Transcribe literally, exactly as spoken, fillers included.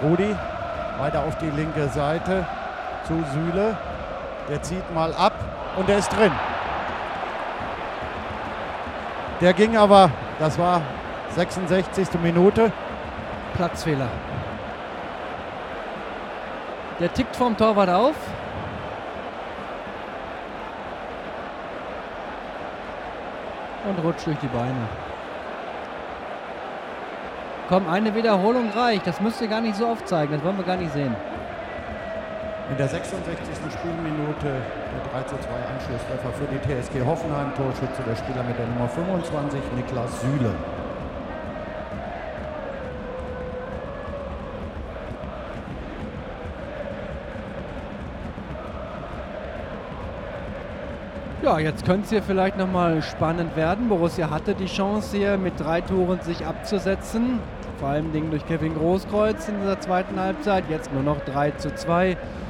Rudi weiter auf die linke Seite zu Süle. Der zieht mal ab und der ist drin. Der ging aber, das war sechsundsechzigste Minute. Platzfehler. Der tickt vom Torwart auf. Und rutscht durch die Beine. Komm, eine Wiederholung reicht. Das müsst ihr gar nicht so oft zeigen. Das wollen wir gar nicht sehen. In der sechsundsechzigsten Spielminute der drei zu zwei Anschlusstreffer für die T S G Hoffenheim. Torschütze der Spieler mit der Nummer fünfundzwanzig, Niklas Süle. Ja, jetzt könnte es hier vielleicht nochmal spannend werden. Borussia hatte die Chance hier mit drei Toren sich abzusetzen. Vor allem Dingen durch Kevin Großkreuz in dieser zweiten Halbzeit. Jetzt nur noch drei zu zwei.